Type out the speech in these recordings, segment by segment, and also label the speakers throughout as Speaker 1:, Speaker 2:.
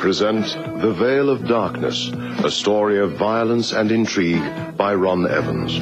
Speaker 1: present The Veil of Darkness, a story of violence and intrigue by Ron Evans.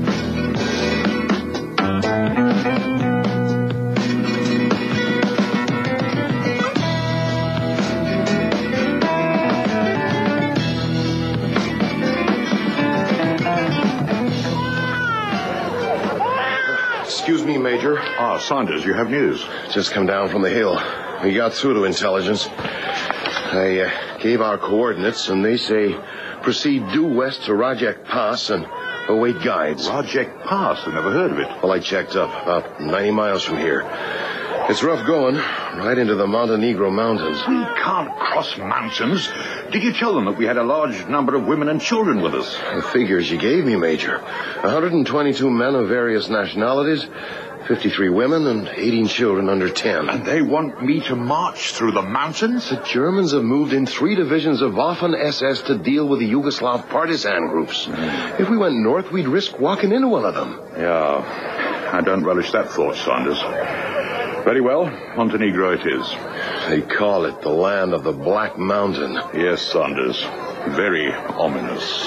Speaker 1: Excuse me, Major.
Speaker 2: Ah, Saunders, you have news.
Speaker 1: Just come down from the hill. We got through to intelligence. I gave our coordinates, and they say proceed due west to Rajek Pass and await guides.
Speaker 2: Rajek Pass? I never heard of it.
Speaker 1: Well, I checked up, about 90 miles from here. It's rough going, right into the Montenegro Mountains.
Speaker 2: We can't cross mountains. Did you tell them that we had a large number of women and children with us?
Speaker 1: The figures you gave me, Major. 122 men of various nationalities, 53 women, and 18 children under 10.
Speaker 2: And they want me to march through the mountains?
Speaker 1: The Germans have moved in 3 divisions of Waffen-SS to deal with the Yugoslav partisan groups. If we went north, we'd risk walking into one of them.
Speaker 2: Yeah, I don't relish that thought, Saunders. Very well, Montenegro it is.
Speaker 1: They call it the land of the Black Mountain.
Speaker 2: Yes, Saunders. Very ominous.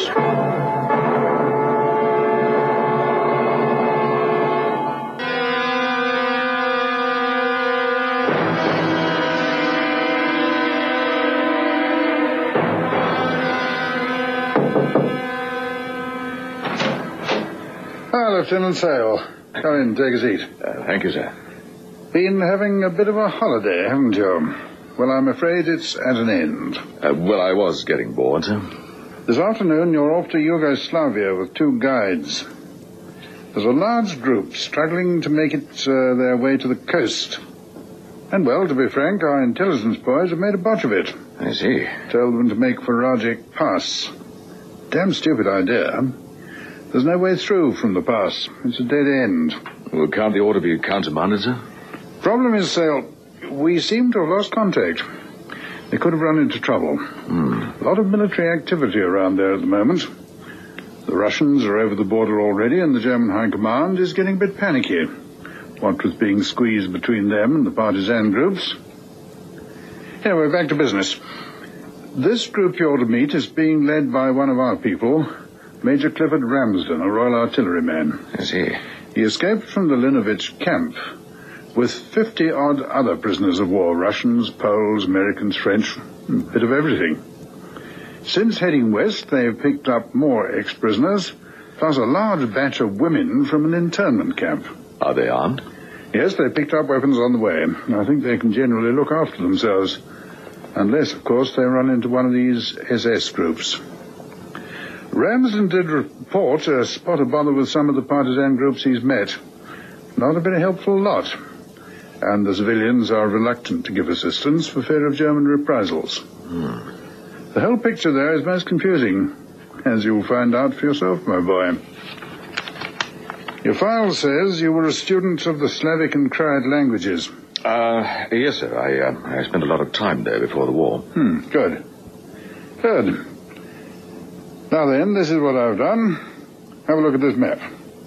Speaker 3: Lieutenant Sale. Come in, take a seat.
Speaker 2: Thank you, sir.
Speaker 3: Been having a bit of a holiday, haven't you? Well, I'm afraid it's at an end.
Speaker 4: Well, I was getting bored.
Speaker 3: This afternoon, you're off to Yugoslavia with 2 guides. There's a large group struggling to make it their way to the coast. And, well, to be frank, our intelligence boys have made a botch of it.
Speaker 4: I see.
Speaker 3: Told them to make for Rajek Pass. Damn stupid idea. There's no way through from the pass. It's a dead end.
Speaker 4: Well, can't the order be countermanded, sir?
Speaker 3: Problem is, Sale, we seem to have lost contact. They could have run into trouble. A lot of military activity around there at the moment. The Russians are over the border already, and the German High Command is getting a bit panicky. What with being squeezed between them and the partisan groups. Anyway, back to business. This group you're to meet is being led by one of our people, Major Clifford Ramsden, a Royal Artilleryman.
Speaker 4: I see.
Speaker 3: He escaped from the Linovich camp with 50-odd other prisoners of war, Russians, Poles, Americans, French, a bit of everything. Since heading west, they have picked up more ex-prisoners, plus a large batch of women from an internment camp.
Speaker 4: Are they armed?
Speaker 3: Yes, they picked up weapons on the way. I think they can generally look after themselves. Unless, of course, they run into one of these SS groups. Ramsden did report a spot of bother with some of the partisan groups he's met. Not a very helpful lot. And the civilians are reluctant to give assistance for fear of German reprisals. The whole picture there is most confusing, as you'll find out for yourself, my boy. Your file says you were a student of the Slavic and Croat languages.
Speaker 4: Yes, sir. I spent a lot of time there before the war.
Speaker 3: Good. Good. Now then, this is what I've done. Have a look at this map.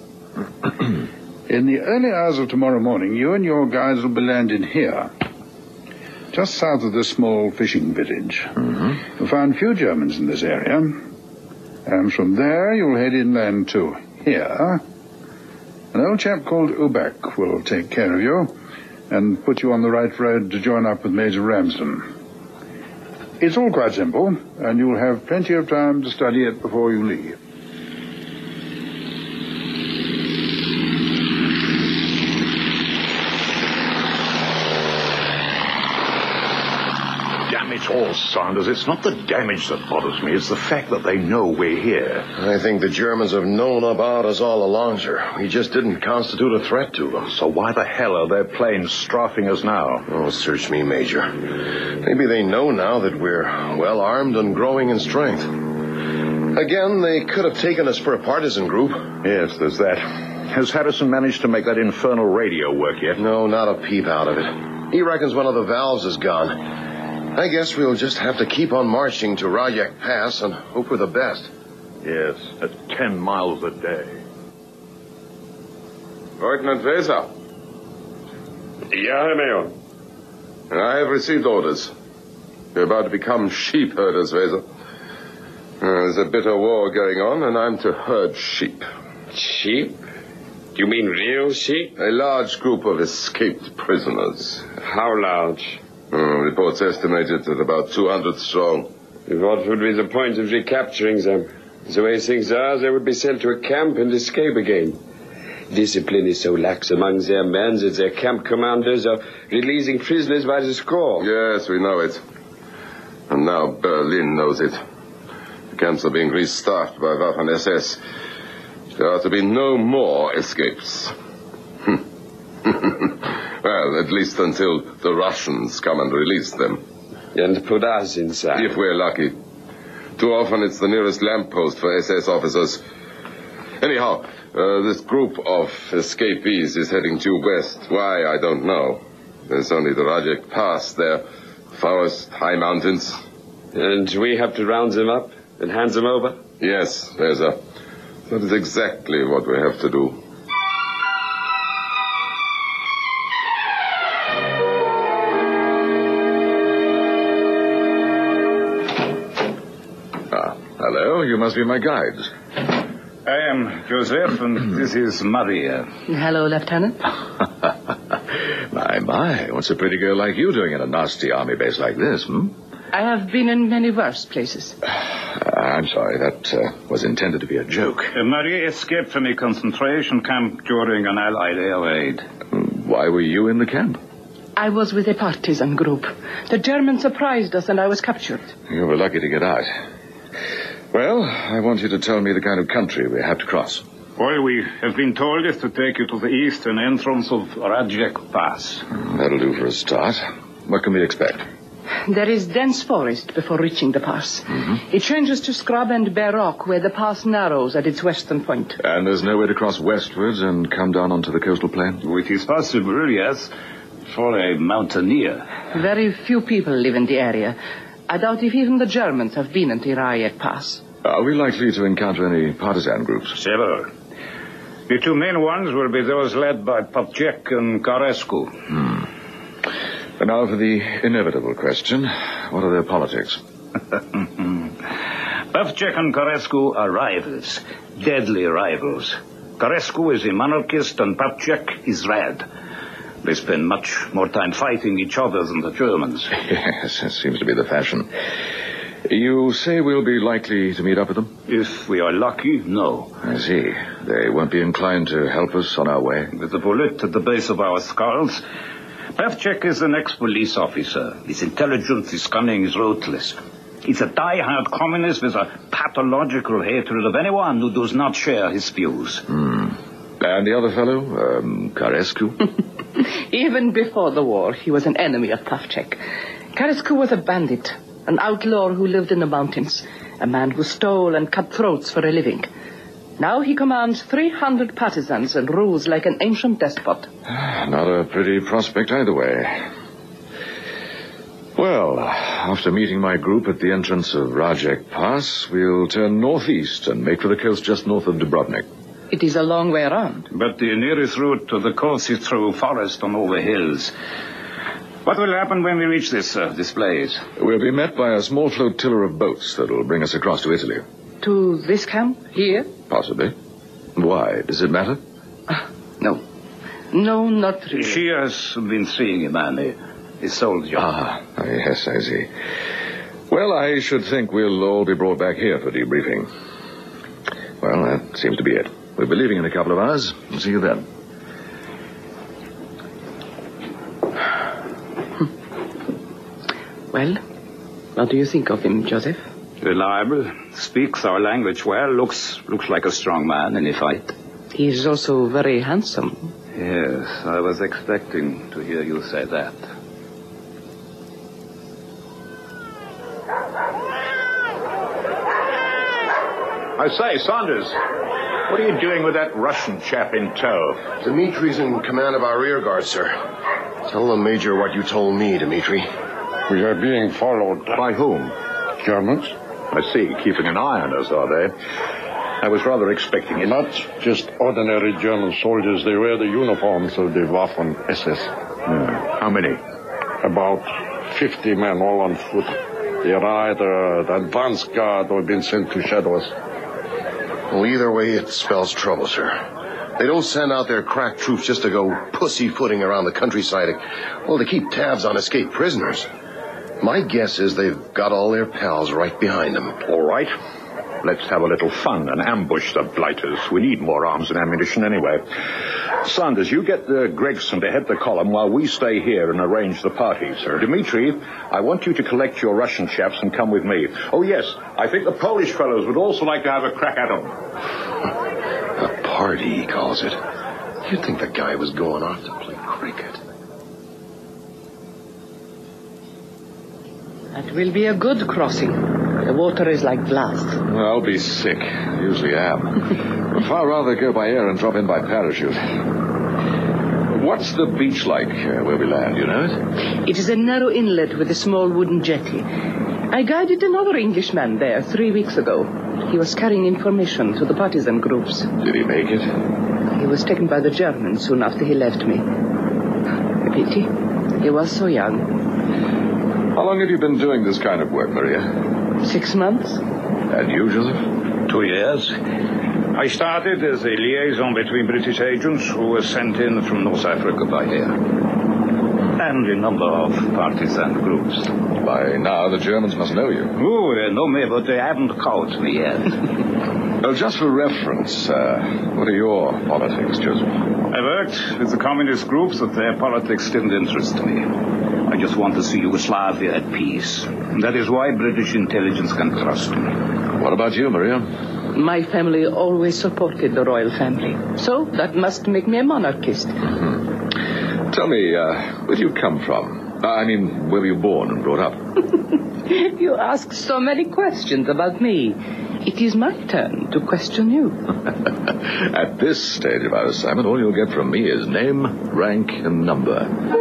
Speaker 3: In the early hours of tomorrow morning, you and your guides will be landing here, just south of this small fishing village. You'll find few Germans in this area, and from there you'll head inland to here. An old chap called Ubak will take care of you and put you on the right road to join up with Major Ramsden. It's all quite simple, and you'll have plenty of time to study it before you leave.
Speaker 2: Damn it all, Saunders. It's not the damage that bothers me. It's the fact that they know we're here.
Speaker 1: I think the Germans have known about us all along, sir. We just didn't constitute a threat to them.
Speaker 2: So why the hell are their planes strafing us now?
Speaker 1: Oh, search me, Major. Maybe they know now that we're well armed and growing in strength. Again, they could have taken us for a partisan group.
Speaker 2: Yes, there's that. Has Harrison managed to make that infernal radio work yet?
Speaker 1: No, not a peep out of it. He reckons one of the valves is gone. I guess we'll just have to keep on marching to Rajek Pass and hope for the best.
Speaker 2: Yes, at 10 miles a day.
Speaker 1: Lieutenant Weser.
Speaker 5: Ja, Herr Mayor.
Speaker 1: I have received orders. We're about to become sheep herders, Weser. There's a bitter war going on, and I'm to herd sheep.
Speaker 5: Sheep? You mean real sheep?
Speaker 1: A large group of escaped prisoners.
Speaker 5: How large?
Speaker 1: Reports estimated at about 200 strong.
Speaker 5: What would be the point of recapturing them? The way things are, they would be sent to a camp and escape again. Discipline is so lax among their men that their camp commanders are releasing prisoners by the score.
Speaker 1: Yes, we know it. And now Berlin knows it. The camps are being restaffed by Waffen-SS. There are to be no more escapes. Well, at least until the Russians come and release them.
Speaker 5: And put us inside.
Speaker 1: If we're lucky. Too often it's the nearest lamppost for SS officers. Anyhow, this group of escapees is heading due west. Why, I don't know. There's only the Rajek Pass there. Forest, high mountains.
Speaker 5: And we have to round them up and hand them over?
Speaker 1: Yes, that is exactly what we have to do.
Speaker 4: Hello, you must be my guides.
Speaker 3: I am Joseph, and this is Maria.
Speaker 6: Hello, Lieutenant.
Speaker 4: My, what's a pretty girl like you doing in a nasty army base like this,
Speaker 6: I have been in many worse places.
Speaker 4: I'm sorry, that was intended to be a joke.
Speaker 3: Maria escaped from a concentration camp during an Allied air raid.
Speaker 4: Why were you in the camp?
Speaker 6: I was with a partisan group. The Germans surprised us, and I was captured.
Speaker 4: You were lucky to get out. Well, I want you to tell me the kind of country we have to cross.
Speaker 3: All we have been told is to take you to the eastern entrance of Rajek Pass.
Speaker 4: That'll do for a start. What can we expect?
Speaker 6: There is dense forest before reaching the pass.
Speaker 4: Mm-hmm.
Speaker 6: It changes to scrub and bare rock where the pass narrows at its western point.
Speaker 4: And there's no way to cross westwards and come down onto the coastal plain?
Speaker 3: It is possible, yes, for a mountaineer.
Speaker 6: Very few people live in the area. I doubt if even the Germans have been into Rajek Pass.
Speaker 4: Are we likely to encounter any partisan groups?
Speaker 3: Several. The two main ones will be those led by Papchek and Karescu.
Speaker 4: And now for the inevitable question. What are their politics?
Speaker 3: Papchek and Karescu are rivals. Deadly rivals. Karescu is a monarchist and Papchek is red. They spend much more time fighting each other than the Germans.
Speaker 4: Yes, that seems to be the fashion. You say we'll be likely to meet up with them?
Speaker 3: If we are lucky, no.
Speaker 4: I see. They won't be inclined to help us on our way?
Speaker 3: With the bullet at the base of our skulls. Papchek is an ex-police officer. His intelligence, his cunning, is ruthless. He's a die-hard communist with a pathological hatred of anyone who does not share his views.
Speaker 4: And the other fellow, Karescu?
Speaker 6: Even before the war, he was an enemy of Papchek. Karescu was a bandit, an outlaw who lived in the mountains, a man who stole and cut throats for a living. Now he commands 300 partisans and rules like an ancient despot.
Speaker 4: Not a pretty prospect either way. Well, after meeting my group at the entrance of Rajek Pass, we'll turn northeast and make for the coast just north of Dubrovnik.
Speaker 6: It is a long way around.
Speaker 3: But the nearest route to the coast is through forest and over hills. What will happen when we reach this place?
Speaker 4: We'll be met by a small flotilla of boats that will bring us across to Italy.
Speaker 6: To this camp? Here?
Speaker 4: Possibly. Why? Does it matter?
Speaker 6: No. No, not really.
Speaker 3: She has been seeing a man, a soldier.
Speaker 4: Yes, I see. Well, I should think we'll all be brought back here for debriefing. Well, that seems to be it. We'll be leaving in a couple of hours. We'll see you then.
Speaker 6: Well, what do you think of him, Joseph?
Speaker 3: Reliable, speaks our language well, looks like a strong man in a fight.
Speaker 6: He is also very handsome.
Speaker 3: Yes, I was expecting to hear you say that.
Speaker 2: I say, Saunders, what are you doing with that Russian chap in tow?
Speaker 1: Dimitri's in command of our rear guard, sir. Tell the Major what you told me, Dimitri.
Speaker 7: We are being followed.
Speaker 2: By whom?
Speaker 7: Germans?
Speaker 2: I see, keeping an eye on us, are they? I was rather expecting it.
Speaker 7: Not just ordinary German soldiers. They wear the uniforms of the Waffen-SS.
Speaker 2: How many?
Speaker 7: About 50 men, all on foot. They're either the advance guard or been sent to shadow us.
Speaker 8: Well, either way, it spells trouble, sir. They don't send out their crack troops just to go pussyfooting around the countryside, to keep tabs on escaped prisoners. My guess is they've got all their pals right behind them.
Speaker 2: All right. Let's have a little fun and ambush the blighters. We need more arms and ammunition anyway. Sanders, you get Gregson to head the column while we stay here and arrange the party. Sir. Dmitri, I want you to collect your Russian chaps and come with me. Oh, yes, I think the Polish fellows would also like to have a crack at them.
Speaker 8: A party, he calls it. You'd think the guy was going off to play cricket.
Speaker 6: That will be a good crossing. The water is like glass.
Speaker 4: Well, I'll be sick. I usually am. I'd far rather go by air and drop in by parachute. What's the beach like where we land, you know it?
Speaker 6: It is a narrow inlet with a small wooden jetty. I guided another Englishman there 3 weeks ago. He was carrying information to the partisan groups.
Speaker 4: Did he make it?
Speaker 6: He was taken by the Germans soon after he left me. A pity. He was so young.
Speaker 4: How long have you been doing this kind of work, Maria?
Speaker 6: 6 months.
Speaker 4: And you, Joseph?
Speaker 2: 2 years. I started as a liaison between British agents who were sent in from North Africa by air. And a number of partisan groups.
Speaker 4: By now, the Germans must know you.
Speaker 2: Oh, they know me, but they haven't caught me yet.
Speaker 4: Well, just for reference, what are your politics, Joseph?
Speaker 2: I worked with the communist groups, but their politics didn't interest me. I just want to see Yugoslavia at peace. And that is why British intelligence can trust me.
Speaker 4: What about you, Maria?
Speaker 6: My family always supported the royal family. So that must make me a monarchist.
Speaker 4: Mm-hmm. Tell me, where do you come from? Where were you born and brought up?
Speaker 6: You ask so many questions about me. It is my turn to question you.
Speaker 4: At this stage of our assignment, all you'll get from me is name, rank, and number.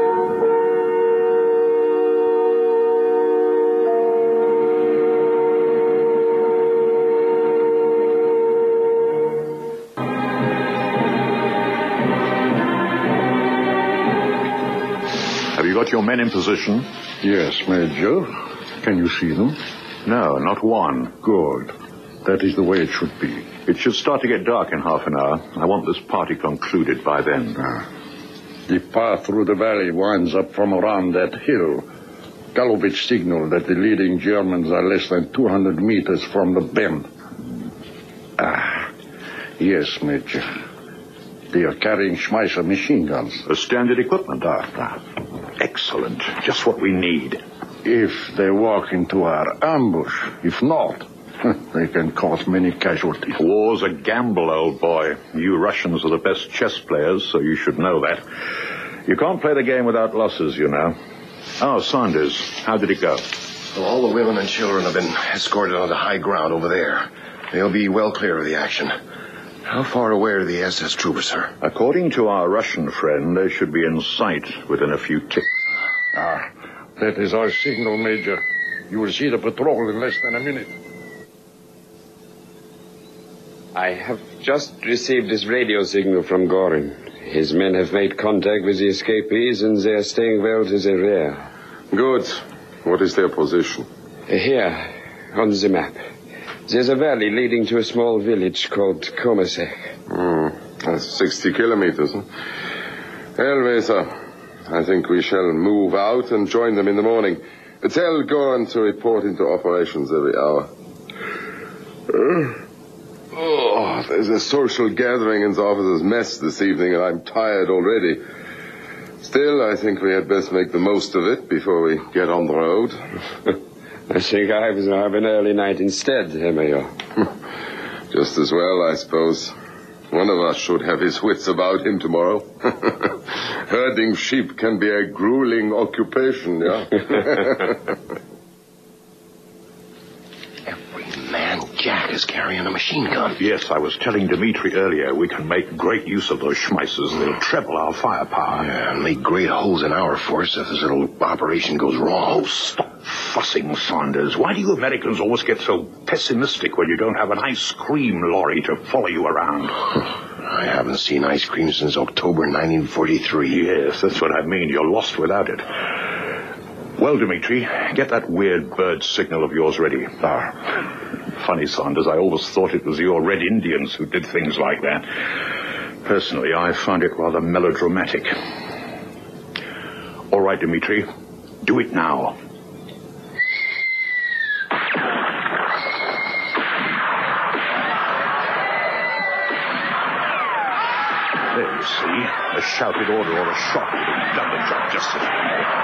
Speaker 2: Have you got your men in position?
Speaker 7: Yes, Major. Can you see them?
Speaker 2: No, not one.
Speaker 7: Good. That is the way it should be.
Speaker 2: It should start to get dark in half an hour. I want this party concluded by then.
Speaker 7: The path through the valley winds up from around that hill. Galovic signaled that the leading Germans are less than 200 meters from the bend. Yes, Major. They are carrying Schmeisser machine guns.
Speaker 2: Standard equipment. Excellent. Just what we need.
Speaker 7: If they walk into our ambush. If not, they can cause many casualties.
Speaker 2: War's a gamble, old boy. You Russians are the best chess players, so you should know that. You can't play the game without losses, you know. Oh, Saunders, how did it go?
Speaker 8: Well, all the women and children have been escorted onto high ground over there. They'll be well clear of the action. How far away are the SS troopers, sir?
Speaker 2: According to our Russian friend, they should be in sight within a few ticks.
Speaker 7: That is our signal, Major. You will see the patrol in less than a minute.
Speaker 5: I have just received his radio signal from Gorin. His men have made contact with the escapees, and they are staying well to the rear.
Speaker 1: Good. What is their position?
Speaker 5: Here, on the map. There's a valley leading to a small village called Komosek.
Speaker 1: That's 60 kilometers. Elvesa, I think we shall move out and join them in the morning. Tell Gorin to report into operations every hour. There's a social gathering in the officers' mess this evening, and I'm tired already. Still, I think we had best make the most of it before we get on the road.
Speaker 5: I think I was have an early night instead, Herr Major.
Speaker 1: Just as well, I suppose. One of us should have his wits about him tomorrow. Herding sheep can be a grueling occupation, yeah?
Speaker 8: Every man Jack is carrying a machine gun.
Speaker 2: Yes, I was telling Dmitri earlier, we can make great use of those Schmeissers. They'll treble our firepower.
Speaker 8: Yeah, and make great holes in our force if this little operation goes wrong.
Speaker 2: Oh, stop fussing, Saunders. Why do you Americans always get so pessimistic when you don't have an ice cream lorry to follow you around?
Speaker 8: I haven't seen ice cream since October 1943.
Speaker 2: Yes, that's what I mean. You're lost without it. Well, Dmitri, get that weird bird signal of yours ready. Funny, Saunders, I always thought it was your Red Indians who did things like that. Personally, I find it rather melodramatic. All right, Dmitri, do it now. There you see, a shouted order or a shot would have done the job just as well.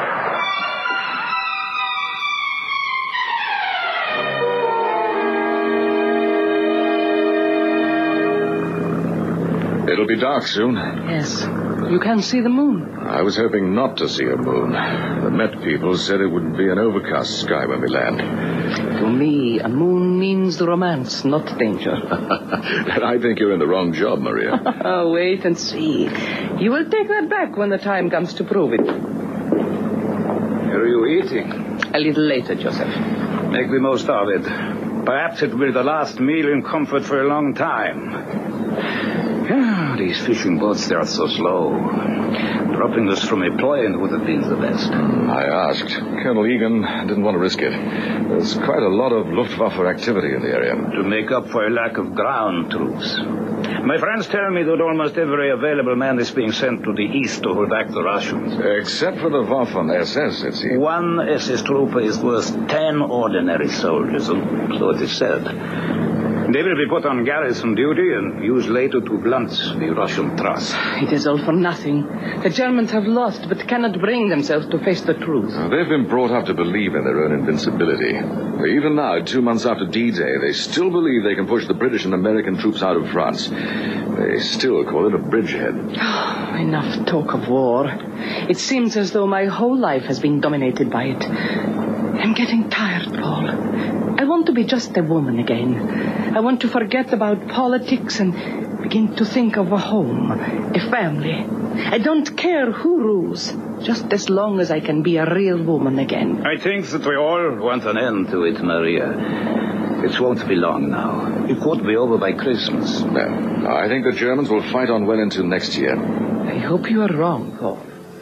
Speaker 4: It'll be dark soon.
Speaker 6: Yes. You can see the moon.
Speaker 4: I was hoping not to see a moon. The Met people said it would be an overcast sky when we land.
Speaker 6: To me, a moon means romance, not danger.
Speaker 4: And I think you're in the wrong job, Maria.
Speaker 6: Wait and see. You will take that back when the time comes to prove it.
Speaker 9: Are you eating?
Speaker 6: A little later, Joseph.
Speaker 9: Make the most of it. Perhaps it will be the last meal in comfort for a long time. These fishing boats, they are so slow. Dropping us from a plane would have been the best.
Speaker 4: I asked. Colonel Egan didn't want to risk it. There's quite a lot of Luftwaffe activity in the area.
Speaker 9: To make up for a lack of ground troops. My friends tell me that almost every available man is being sent to the east to hold back the Russians.
Speaker 4: Except for the Waffen-SS, it seems.
Speaker 9: One SS trooper is worth 10 ordinary soldiers, and so it is said. They will be put on garrison duty and used later to blunt the Russian thrust.
Speaker 6: It is all for nothing. The Germans have lost, but cannot bring themselves to face the truth.
Speaker 4: They've been brought up to believe in their own invincibility. Even now, 2 months after D-Day, they still believe they can push the British and American troops out of France. They still call it a bridgehead.
Speaker 6: Enough talk of war. It seems as though my whole life has been dominated by it. I'm getting tired, Paul. I want to be just a woman again. I want to forget about politics and begin to think of a home, a family. I don't care who rules, just as long as I can be a real woman again.
Speaker 9: I think that we all want an end to it, Maria. It won't be long now. It won't be over by Christmas.
Speaker 4: No, I think the Germans will fight on well into next year.
Speaker 6: I hope you are wrong, Paul.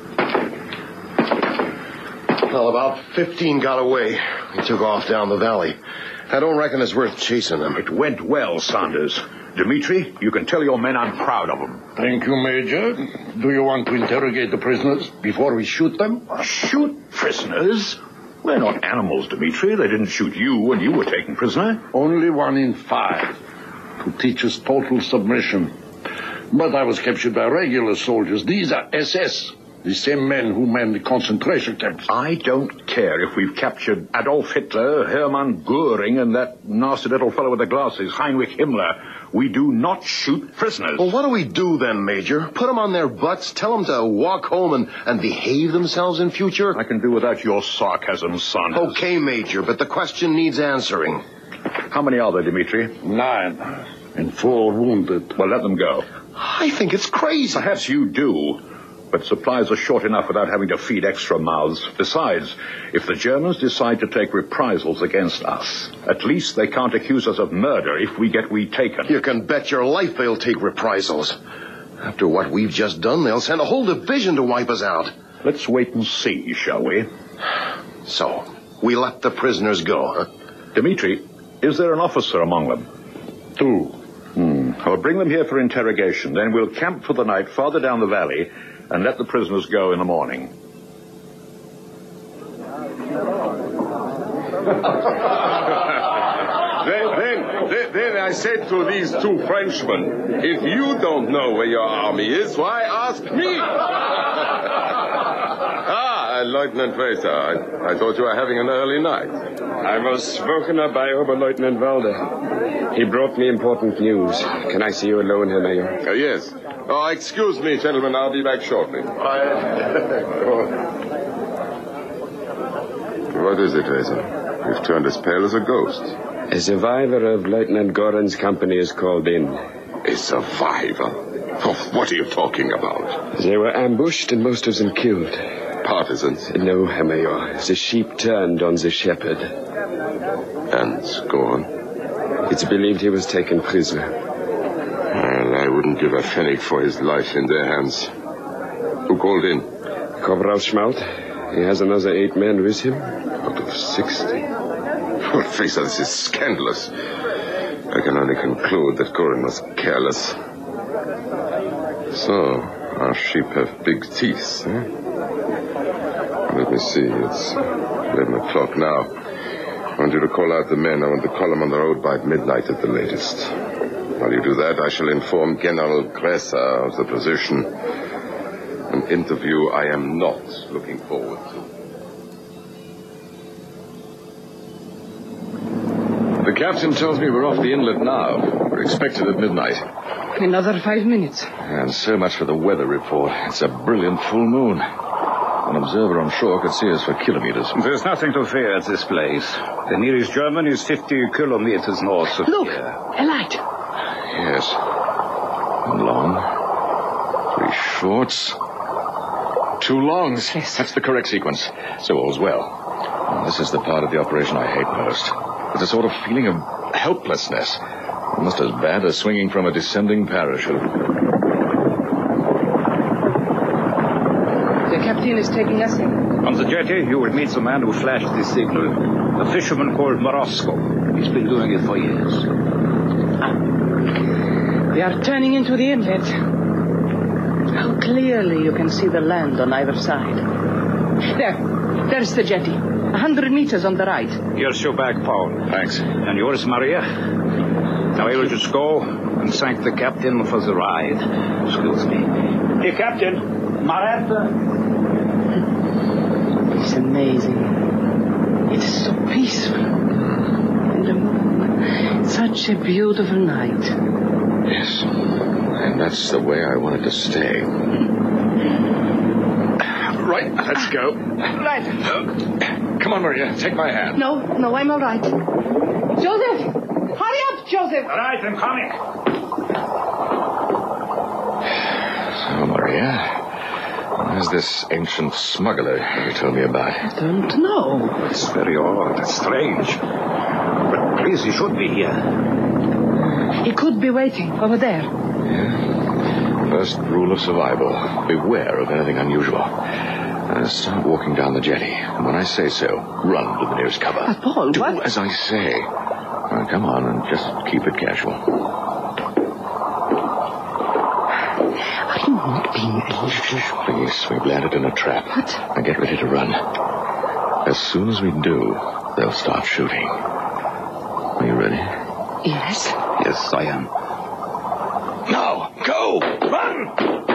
Speaker 8: Well, about 15 got away. He took off down the valley. I don't reckon it's worth chasing them.
Speaker 2: It went well, Saunders. Dmitri, you can tell your men I'm proud of them.
Speaker 7: Thank you, Major. Do you want to interrogate the prisoners before we shoot them?
Speaker 2: Shoot prisoners? We're not animals, Dmitri. They didn't shoot you when you were taken prisoner.
Speaker 7: Only 1 in 5. To teach us total submission. But I was captured by regular soldiers. These are SS. The same men who manned the concentration camps.
Speaker 2: I don't care if we've captured Adolf Hitler, Hermann Goering, and that nasty little fellow with the glasses, Heinrich Himmler. We do not shoot prisoners.
Speaker 8: Well, what do we do then, Major? Put them on their butts, tell them to walk home and behave themselves in future?
Speaker 2: I can do without your sarcasm, Saunders.
Speaker 8: Okay, Major, but the question needs answering.
Speaker 2: How many are there, Dmitri?
Speaker 7: 9. And 4 wounded.
Speaker 2: Well, let them go.
Speaker 8: I think it's crazy.
Speaker 2: Perhaps you do. But supplies are short enough without having to feed extra mouths. Besides, if the Germans decide to take reprisals against us, at least they can't accuse us of murder if we get retaken.
Speaker 8: You can bet your life they'll take reprisals. After what we've just done, they'll send a whole division to wipe us out.
Speaker 2: Let's wait and see, shall we?
Speaker 8: So, we let the prisoners go, huh?
Speaker 2: Dmitri, is there an officer among them?
Speaker 7: 2.
Speaker 2: I'll bring them here for interrogation. Then we'll camp for the night farther down the valley and let the prisoners go in the morning.
Speaker 1: Then I said to these 2 Frenchmen, if you don't know where your army is, why ask me? Lieutenant Fraser, I thought you were having an early night.
Speaker 5: I was spoken of by Oberleutnant Walder. He brought me important news. Can I see you alone, Herr Major?
Speaker 1: Yes. Oh, excuse me, gentlemen. I'll be back shortly. What is it, Fraser? You've turned as pale as a ghost.
Speaker 5: A survivor of Lieutenant Goren's company is called in.
Speaker 1: A survivor? Oh, what are you talking about?
Speaker 5: They were ambushed and most of them killed.
Speaker 1: Partisans?
Speaker 5: No, Herr Major. The sheep turned on the shepherd.
Speaker 1: And go on.
Speaker 5: It's believed he was taken prisoner.
Speaker 1: Well, I wouldn't give a pfennig for his life in their hands. Who called in?
Speaker 5: Corporal Schmalt. He has another 8 men with him.
Speaker 1: Out of 60. Well, Faisal, this is scandalous. I can only conclude that Gorin was careless. So, our sheep have big teeth, eh? Let me see. It's 11 o'clock now. I want you to call out the men. I want the column on the road by midnight at the latest. While you do that, I shall inform General Gressa of the position. An interview I am not looking forward to.
Speaker 4: The captain tells me we're off the inlet now. We're expected at midnight.
Speaker 6: Another 5 minutes.
Speaker 4: And so much for the weather report. It's a brilliant full moon. An observer on shore could see us for kilometers.
Speaker 9: There's nothing to fear at this place. The nearest German is 50 kilometers north of
Speaker 6: Look,
Speaker 9: here.
Speaker 6: a light.
Speaker 4: Yes. One long. 3 shorts. 2 longs.
Speaker 6: Yes.
Speaker 4: That's the correct sequence. So all's well. This is the part of the operation I hate most. It's a sort of feeling of helplessness. Almost as bad as swinging from a descending parachute.
Speaker 6: The captain is taking us in.
Speaker 9: On the jetty, you will meet the man who flashed the signal. A fisherman called Morosco. He's been doing it for years.
Speaker 6: We are turning into the inlet. How clearly you can see the land on either side. There's the jetty. 100 meters on the right.
Speaker 9: Here's your bag, Paul.
Speaker 4: Thanks.
Speaker 9: And yours, Maria. Now I will just go and thank the captain for the ride. Excuse me. Hey, Captain. Maretta.
Speaker 6: It's amazing. It is so peaceful. And the moon. Such a beautiful night.
Speaker 4: Yes. And that's the way I wanted to stay. Right, let's go.
Speaker 6: Right.
Speaker 4: Come on, Maria. Take my hand.
Speaker 6: No, I'm all right. Joseph! Hurry up, Joseph!
Speaker 9: All right, I'm coming.
Speaker 4: So, Maria, where's this ancient smuggler you told me about?
Speaker 6: I don't know.
Speaker 9: It's very odd. It's strange. But please, he should be here.
Speaker 6: He could be waiting over there.
Speaker 4: Yeah. First rule of survival. Beware of anything unusual. Start walking down the jetty. And when I say so, run to the nearest cover.
Speaker 6: But Paul,
Speaker 4: Do
Speaker 6: what?
Speaker 4: as I say. Now, come on and just keep it casual.
Speaker 6: Are you not being a little...
Speaker 4: Please, we've landed in a trap.
Speaker 6: What?
Speaker 4: Now get ready to run. As soon as we do, they'll start shooting. Are you ready?
Speaker 6: Yes?
Speaker 9: Yes, I am.
Speaker 4: Now, go! Run!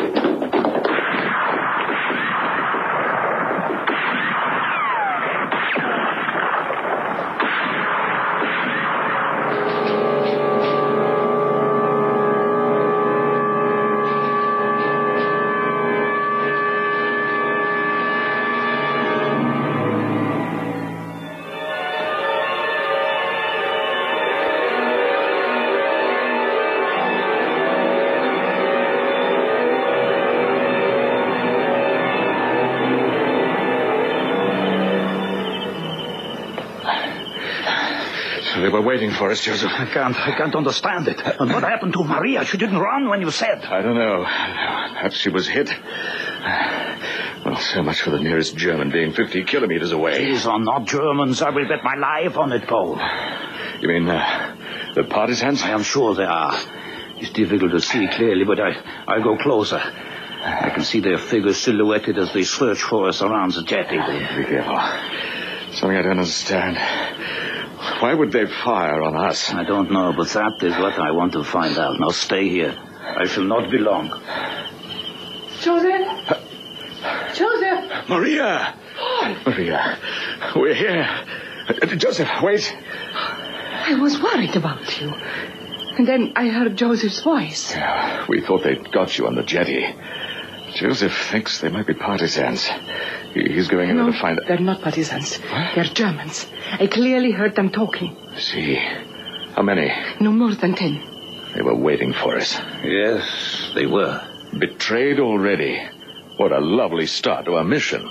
Speaker 4: They were waiting for us, Joseph.
Speaker 9: I can't understand it. And what happened to Maria? She didn't run when you said.
Speaker 4: I don't know. Perhaps she was hit. Well, so much for the nearest German being 50 kilometers away.
Speaker 9: These are not Germans. I will bet my life on it, Paul.
Speaker 4: You mean the partisans?
Speaker 9: I am sure they are. It's difficult to see clearly, but I'll go closer. I can see their figures silhouetted as they search for us around the jetty there.
Speaker 4: Be careful. Something I don't understand. Why would they fire on us?
Speaker 9: I don't know, but that is what I want to find out. Now stay here. I shall not be long.
Speaker 6: Joseph? Joseph!
Speaker 4: Maria!
Speaker 6: Paul!
Speaker 4: Maria, we're here. Joseph, wait.
Speaker 6: I was worried about you. And then I heard Joseph's voice.
Speaker 4: Yeah, we thought they'd got you on the jetty. Joseph thinks they might be partisans. He's going in
Speaker 6: No,
Speaker 4: to find...
Speaker 6: they're not partisans.
Speaker 4: What?
Speaker 6: They're Germans. I clearly heard them talking.
Speaker 4: See. How many?
Speaker 6: No more than 10.
Speaker 4: They were waiting for us.
Speaker 9: Yes, they were.
Speaker 4: Betrayed already. What a lovely start to our mission.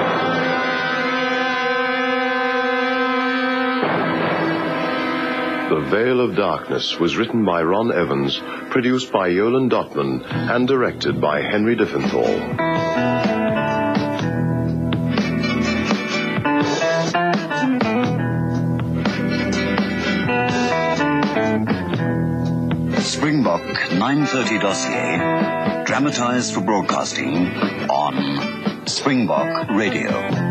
Speaker 4: The
Speaker 8: The Veil of Darkness was written by Ron Evans, produced by Yolan Dotman, and directed by Henry Diffenthal.
Speaker 10: Springbok 930 dossier, dramatized for broadcasting on Springbok Radio.